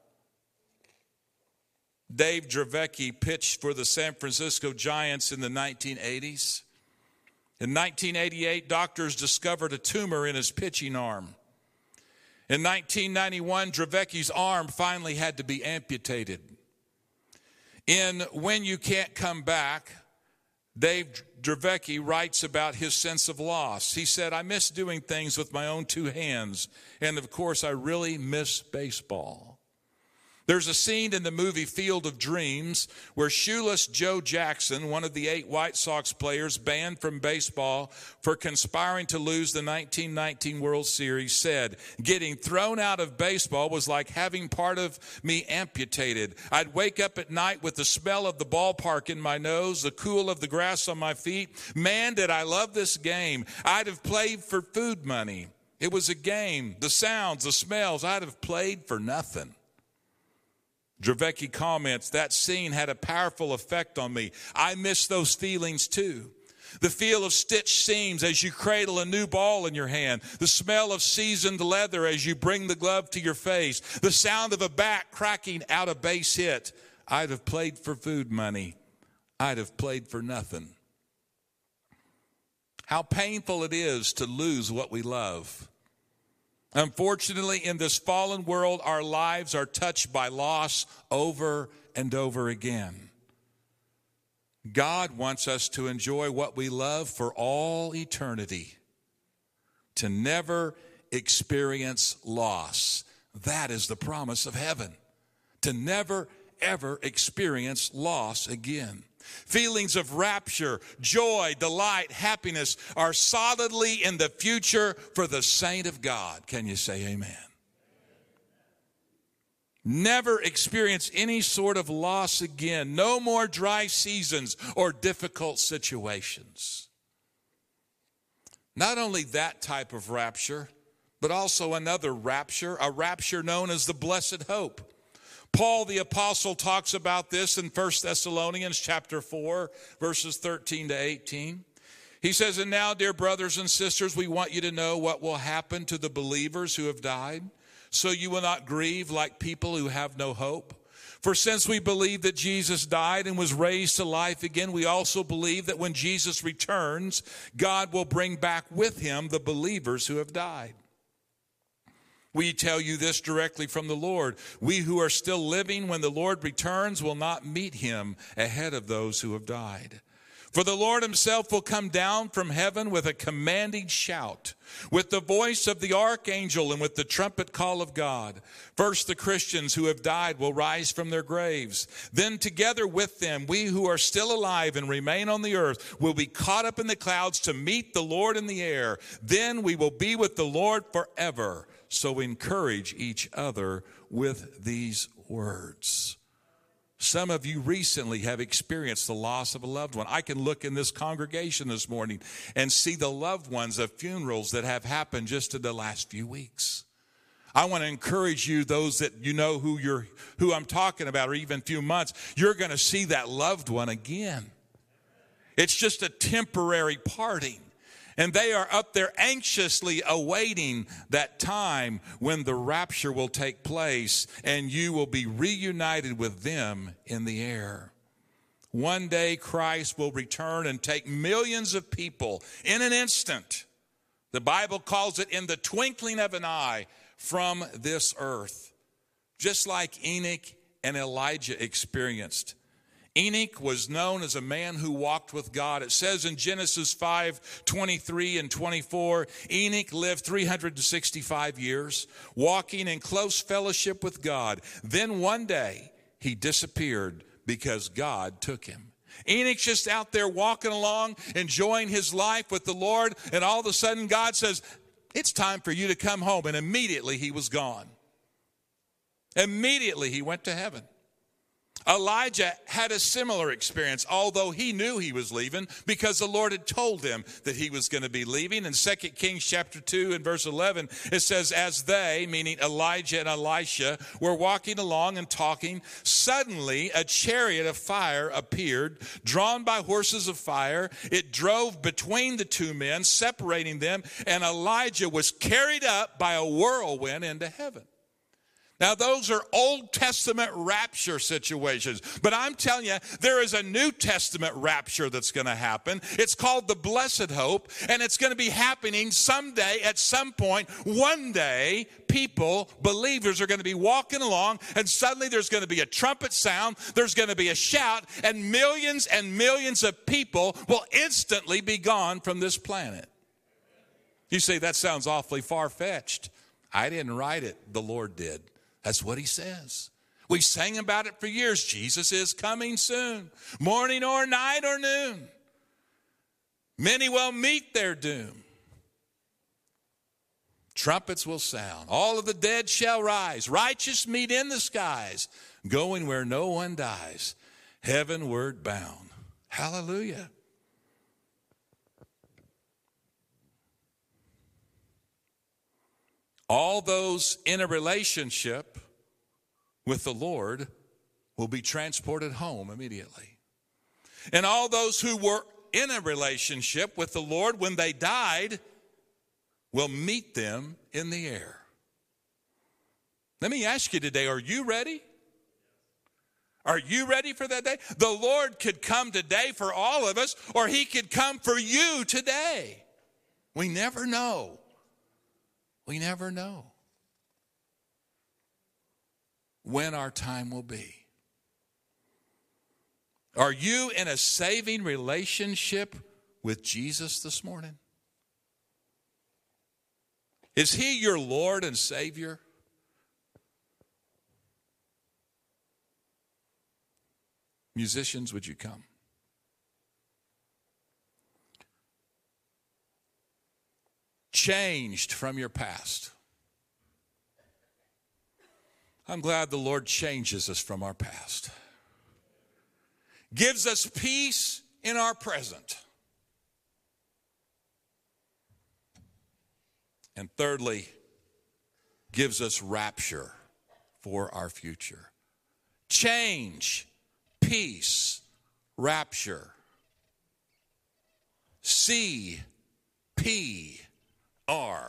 Dave Dravecky pitched for the San Francisco Giants in the 1980s. In 1988, doctors discovered a tumor in his pitching arm. In 1991, Dravecky's arm finally had to be amputated. In When You Can't Come Back, Dave Dravecky writes about his sense of loss. He said, I miss doing things with my own two hands, and of course I really miss baseball. There's a scene in the movie Field of Dreams where shoeless Joe Jackson, one of the 8 White Sox players banned from baseball for conspiring to lose the 1919 World Series, said, getting thrown out of baseball was like having part of me amputated. I'd wake up at night with the smell of the ballpark in my nose, the cool of the grass on my feet. Man, did I love this game. I'd have played for food money. It was a game. The sounds, the smells, I'd have played for nothing. Dravecky comments, that scene had a powerful effect on me. I miss those feelings too. The feel of stitched seams as you cradle a new ball in your hand. The smell of seasoned leather as you bring the glove to your face. The sound of a bat cracking out a base hit. I'd have played for food money. I'd have played for nothing. How painful it is to lose what we love. Unfortunately, in this fallen world, our lives are touched by loss over and over again. God wants us to enjoy what we love for all eternity, to never experience loss. That is the promise of heaven, to never, ever experience loss again. Feelings of rapture, joy, delight, happiness are solidly in the future for the saint of God. Can you say amen? Never experience any sort of loss again. No more dry seasons or difficult situations. Not only that type of rapture, but also another rapture, a rapture known as the blessed hope. Paul the apostle talks about this in 1 Thessalonians chapter 4, verses 13 to 18. He says, and now, dear brothers and sisters, we want you to know what will happen to the believers who have died, so you will not grieve like people who have no hope. For since we believe that Jesus died and was raised to life again, we also believe that when Jesus returns, God will bring back with him the believers who have died. We tell you this directly from the Lord. We who are still living when the Lord returns will not meet him ahead of those who have died. For the Lord himself will come down from heaven with a commanding shout, with the voice of the archangel and with the trumpet call of God. First, the Christians who have died will rise from their graves. Then together with them, we who are still alive and remain on the earth will be caught up in the clouds to meet the Lord in the air. Then we will be with the Lord forever. So encourage each other with these words. Some of you recently have experienced the loss of a loved one. I can look in this congregation this morning and see the loved ones of funerals that have happened just in the last few weeks. I want to encourage you, those that you know who I'm talking about, or even a few months, you're going to see that loved one again. It's just a temporary parting. And they are up there anxiously awaiting that time when the rapture will take place and you will be reunited with them in the air. One day Christ will return and take millions of people in an instant. The Bible calls it in the twinkling of an eye from this earth. Just like Enoch and Elijah experienced. Enoch was known as a man who walked with God. It says in Genesis 5:23 and 24, Enoch lived 365 years, walking in close fellowship with God. Then one day he disappeared because God took him. Enoch's just out there walking along, enjoying his life with the Lord, and all of a sudden God says, it's time for you to come home. And immediately he was gone. Immediately he went to heaven. Elijah had a similar experience, although he knew he was leaving because the Lord had told him that he was going to be leaving. In 2 Kings chapter 2 and verse 11, it says, as they, meaning Elijah and Elisha, were walking along and talking, suddenly a chariot of fire appeared, drawn by horses of fire. It drove between the two men, separating them, and Elijah was carried up by a whirlwind into heaven. Now, those are Old Testament rapture situations. But I'm telling you, there is a New Testament rapture that's going to happen. It's called the Blessed Hope, and it's going to be happening someday, at some point. One day, people, believers, are going to be walking along, and suddenly there's going to be a trumpet sound, there's going to be a shout, and millions of people will instantly be gone from this planet. You say, that sounds awfully far-fetched. I didn't write it, the Lord did. That's what he says. We sang about it for years. Jesus is coming soon, morning or night or noon. Many will meet their doom. Trumpets will sound. All of the dead shall rise. Righteous meet in the skies, going where no one dies, heavenward bound. Hallelujah. All those in a relationship with the Lord will be transported home immediately. And all those who were in a relationship with the Lord when they died will meet them in the air. Let me ask you today, are you ready? Are you ready for that day? The Lord could come today for all of us, or he could come for you today. We never know. We never know when our time will be. Are you in a saving relationship with Jesus this morning? Is he your Lord and Savior? Musicians, would you come? Changed from your past. I'm glad the Lord changes us from our past. Gives us peace in our present. And thirdly, gives us rapture for our future. Change, peace, rapture. CPR.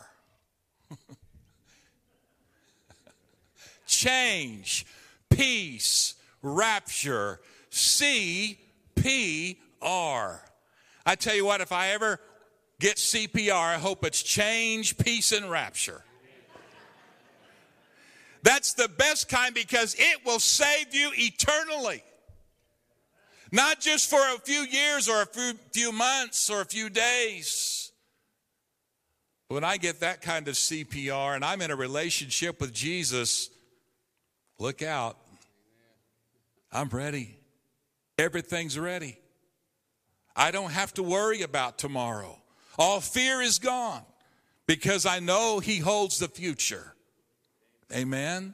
Change, peace, rapture, CPR. I tell you what, if I ever get CPR, I hope it's change, peace, and rapture. That's the best kind because it will save you eternally. Not just for a few years or a few months or a few days. When I get that kind of CPR and I'm in a relationship with Jesus, look out. I'm ready. Everything's ready. I don't have to worry about tomorrow. All fear is gone because I know he holds the future. Amen.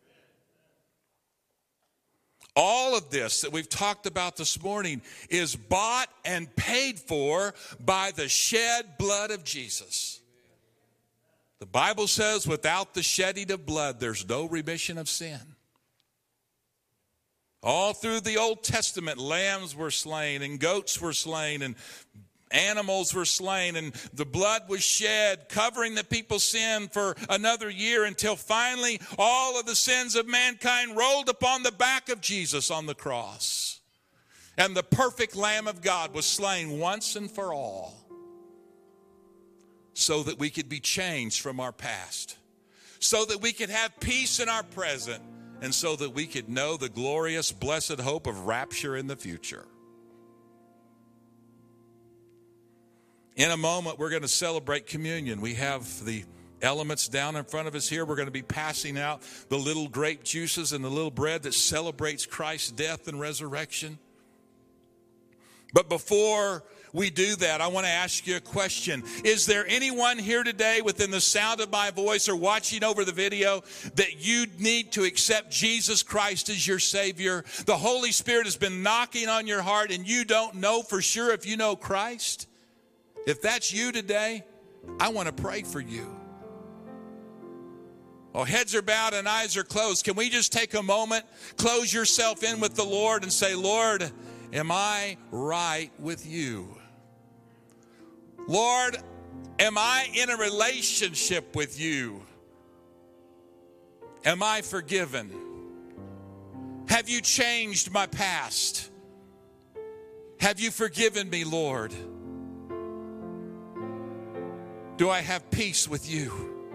All of this that we've talked about this morning is bought and paid for by the shed blood of Jesus. The Bible says without the shedding of blood, there's no remission of sin. All through the Old Testament, lambs were slain and goats were slain and animals were slain and the blood was shed, covering the people's sin for another year until finally all of the sins of mankind rolled upon the back of Jesus on the cross. And the perfect Lamb of God was slain once and for all so that we could be changed from our past, so that we could have peace in our present and so that we could know the glorious, blessed hope of rapture in the future. In a moment, we're going to celebrate communion. We have the elements down in front of us here. We're going to be passing out the little grape juices and the little bread that celebrates Christ's death and resurrection. But before we do that, I want to ask you a question. Is there anyone here today within the sound of my voice or watching over the video that you need to accept Jesus Christ as your Savior? The Holy Spirit has been knocking on your heart and you don't know for sure if you know Christ? If that's you today, I want to pray for you. Oh, heads are bowed and eyes are closed. Can we just take a moment, close yourself in with the Lord and say, Lord, am I right with you? Lord, am I in a relationship with you? Am I forgiven? Have you changed my past? Have you forgiven me, Lord? Do I have peace with you?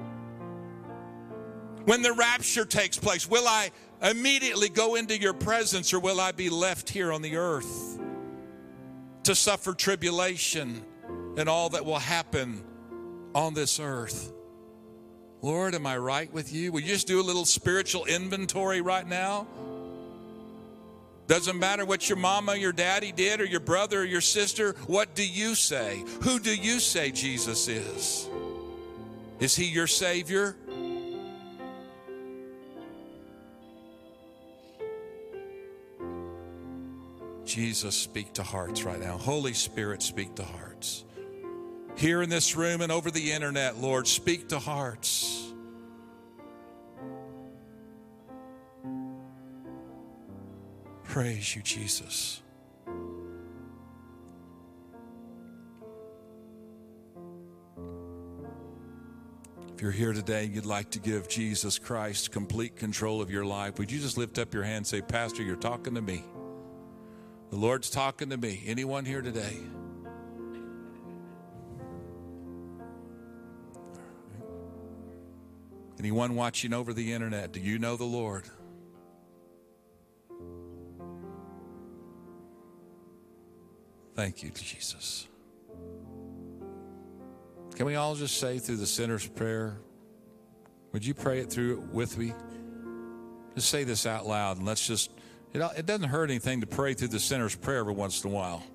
When the rapture takes place, will I immediately go into your presence, or will I be left here on the earth to suffer tribulation and all that will happen on this earth? Lord, am I right with you? Will you just do a little spiritual inventory right now? Doesn't matter what your mama, your daddy did, or your brother or your sister. What do you say? Who do you say Jesus is? Is he your Savior? Jesus, speak to hearts right now. Holy Spirit, speak to hearts. Here in this room and over the internet, Lord, speak to hearts. Praise you, Jesus. If you're here today and you'd like to give Jesus Christ complete control of your life, would you just lift up your hand and say, Pastor, you're talking to me. The Lord's talking to me. Anyone here today? Anyone watching over the internet, do you know the Lord? Thank you, Jesus. Can we all just say through the sinner's prayer? Would you pray it through with me? Just say this out loud, and let's just, it doesn't hurt anything to pray through the sinner's prayer every once in a while.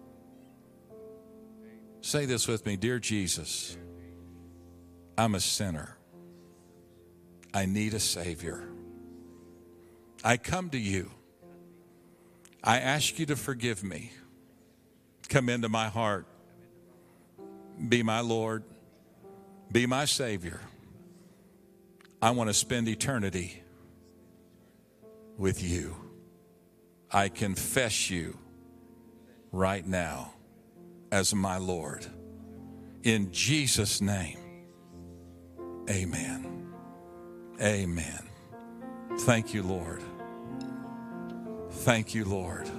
Say this with me. Dear Jesus, I'm a sinner. I need a Savior. I come to you. I ask you to forgive me. Come into my heart. Be my Lord. Be my Savior. I want to spend eternity with you. I confess you right now as my Lord. In Jesus' name, amen. Amen. Thank you, Lord. Thank you, Lord.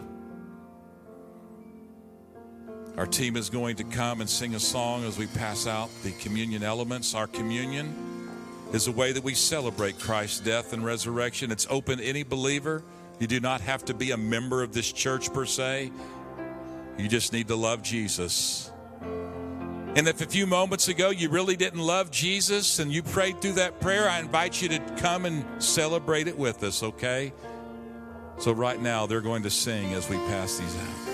Our team is going to come and sing a song as we pass out the communion elements. Our communion is a way that we celebrate Christ's death and resurrection. It's open to any believer. You do not have to be a member of this church per se. You just need to love Jesus. And if a few moments ago you really didn't love Jesus and you prayed through that prayer, I invite you to come and celebrate it with us, okay? So right now they're going to sing as we pass these out.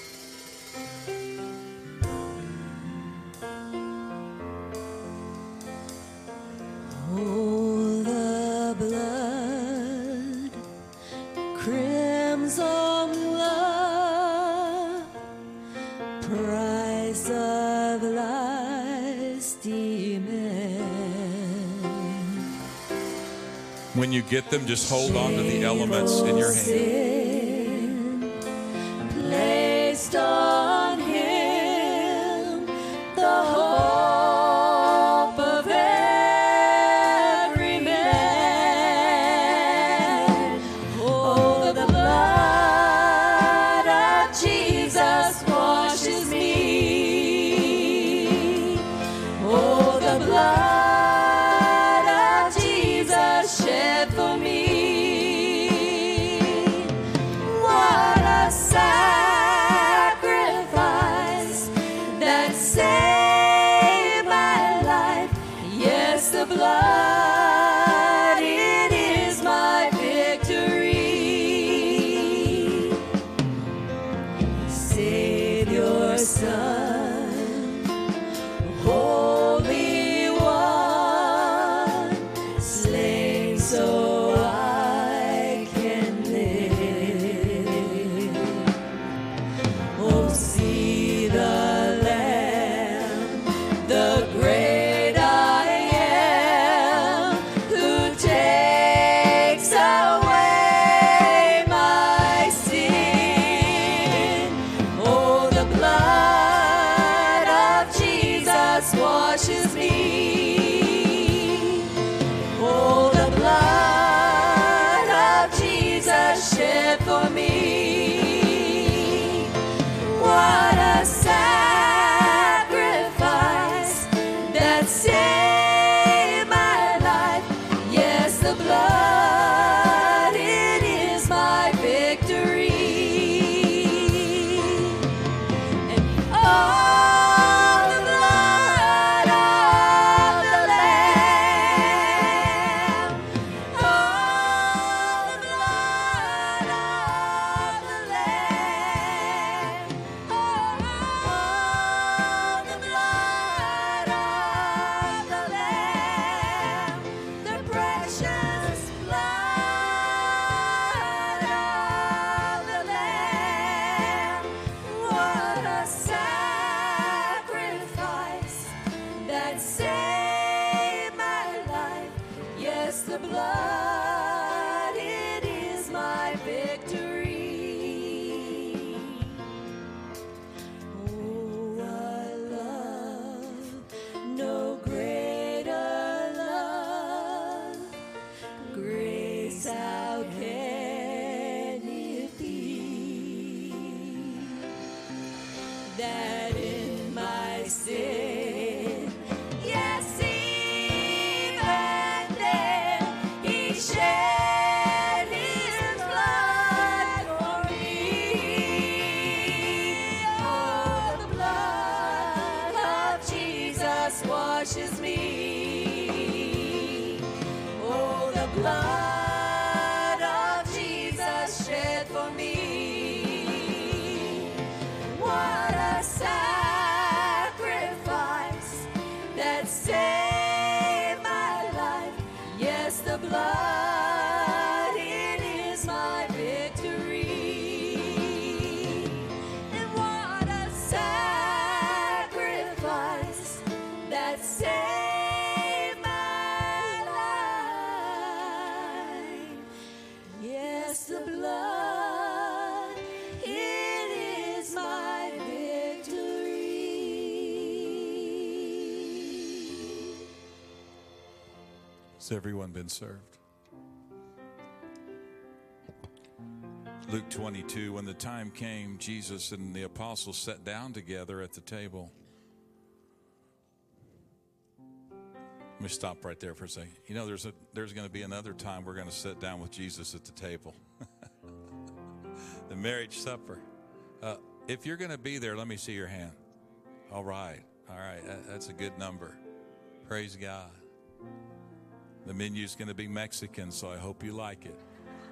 Oh, the blood, crimson love, price of life's demand. When you get them, just hold on to the elements in your hand. Sin placed on him the hope of every man. Oh, the blood of Jesus washes me. Oh, the blood of Jesus shed for me. Son, Holy One, slain so I can live. Oh, see the Lamb, the great I am, who takes away my sin. Oh, the blood of Jesus washes me. Oh, the blood of Jesus shed for me. What a sacrifice that saved my life. Yes, the blood, it is my victory. And all the blood of the Lamb, all the blood of the Lamb, all the blood of the Lamb, the precious blood of the Lamb. What a sacrifice that saved my life. Yes, the blood, it is my victory. Oh, I love no greater love. Grace, how can it be that in my sin, yes, even then, He shed His blood for me. Oh, the blood of Jesus washes me. Oh, the blood of Jesus shed for me. What a sacrifice that saved my life. Yes, the blood, it is my victory. And what a sacrifice that saved my life. Yes, the blood, it is my victory. Has everyone been served? Luke 22, when the time came, Jesus and the apostles sat down together at the table. Let me stop right there for a second. You know, there's going to be another time we're going to sit down with Jesus at the table. The marriage supper. If you're going to be there, let me see your hand. All right. That's a good number. Praise God. The menu's going to be Mexican, so I hope you like it.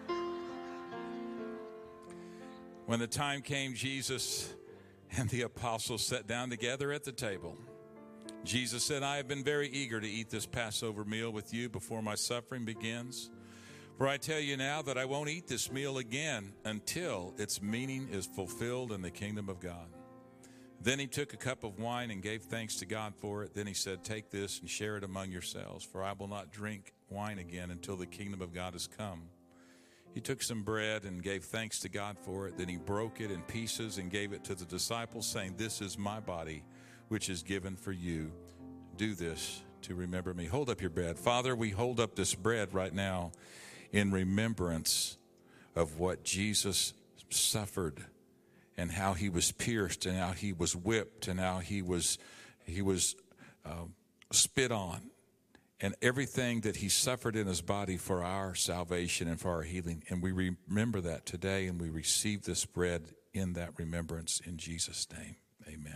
When the time came, Jesus and the apostles sat down together at the table. Jesus said, I have been very eager to eat this Passover meal with you before my suffering begins. For I tell you now that I won't eat this meal again until its meaning is fulfilled in the kingdom of God. Then he took a cup of wine and gave thanks to God for it. Then he said, take this and share it among yourselves, for I will not drink wine again until the kingdom of God has come. He took some bread and gave thanks to God for it. Then he broke it in pieces and gave it to the disciples, saying, this is my body, which is given for you. Do this to remember me. Hold up your bread. Father, we hold up this bread right now in remembrance of what Jesus suffered and how he was pierced and how he was whipped and how he was spit on, and everything that he suffered in his body for our salvation and for our healing. And we remember that today, and we receive this bread in that remembrance in Jesus' name. Amen.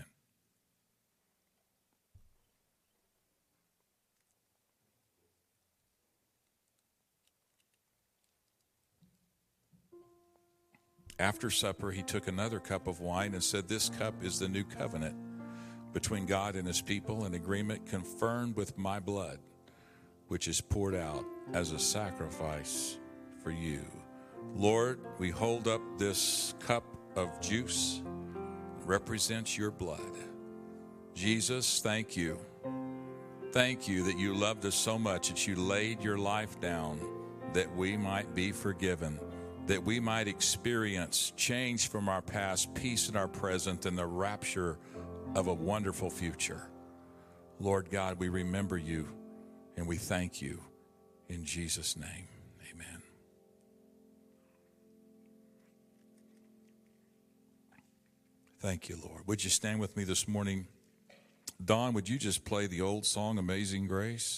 After supper, he took another cup of wine and said, "This cup is the new covenant between God and his people, an agreement confirmed with my blood, which is poured out as a sacrifice for you." Lord, we hold up this cup of juice that represents your blood. Jesus, thank you. Thank you that you loved us so much that you laid your life down that we might be forgiven, that we might experience change from our past, peace in our present, and the rapture of a wonderful future. Lord God, we remember you and we thank you in Jesus' name. Amen. Thank you, Lord. Would you stand with me this morning? Don, would you just play the old song, Amazing Grace?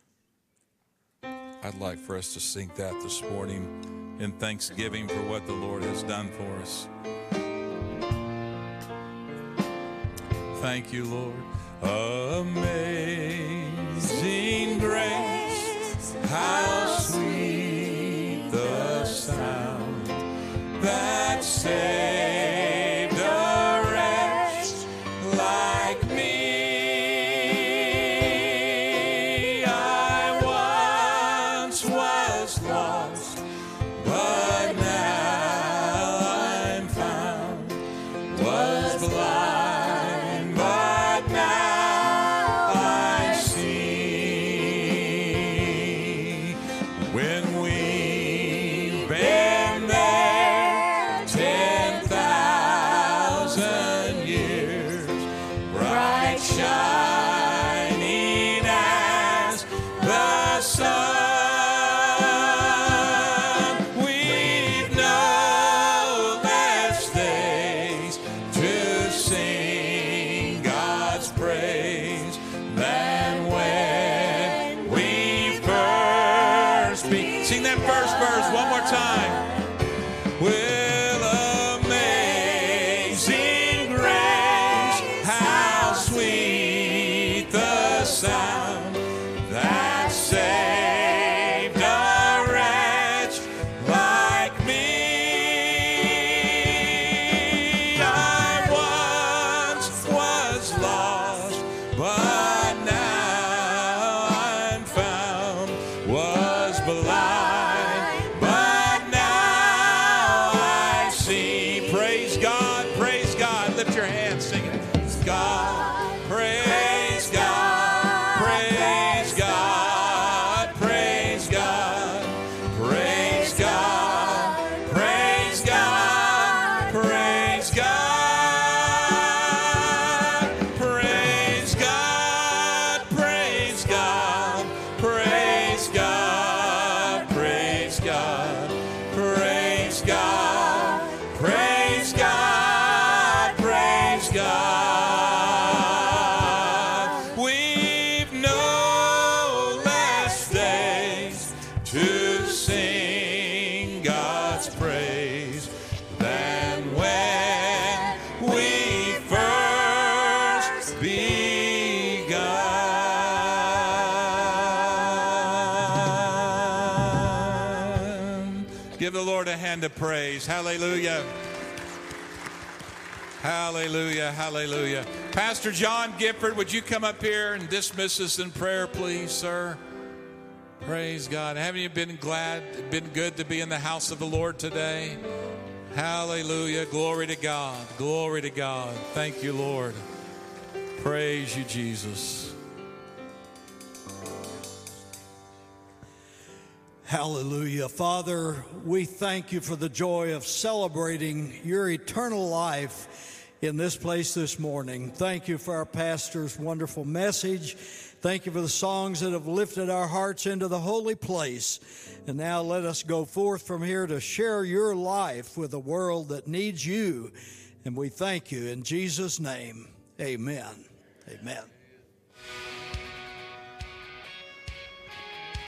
I'd like for us to sing that this morning in thanksgiving for what the Lord has done for us. Thank you, Lord. Amazing grace, how sweet the sound that saved a wretch like me. I once was lost, but now I'm found, was blind, but now I see. When we've been there 10,000 years, bright shining as the sun, we've no less days to sing God's praise than when we first began. Sing that first verse one more time. Well, amazing grace, how sweet the sound that saved a wretch like me. I once was lost, but now I'm found, was blind, but now I see. Praise God, lift your hands, sing it. God, praise God, praise God, praise God, praise God, praise God, praise God, praise God, praise God, praise God, praise God, praise God, praise God, praise God. We've no less days to sing God's praise than when we first began. Give the Lord a hand of praise. Hallelujah. Hallelujah, hallelujah. Pastor John Gifford, would you come up here and dismiss us in prayer, please, sir? Praise God. Haven't you been good to be in the house of the Lord today? Hallelujah. Glory to God. Glory to God. Thank you, Lord. Praise you, Jesus. Hallelujah. Father, we thank you for the joy of celebrating your eternal life in this place this morning. Thank you for our pastor's wonderful message. Thank you for the songs that have lifted our hearts into the holy place. And now let us go forth from here to share your life with a world that needs you. And we thank you in Jesus' name. Amen. Amen.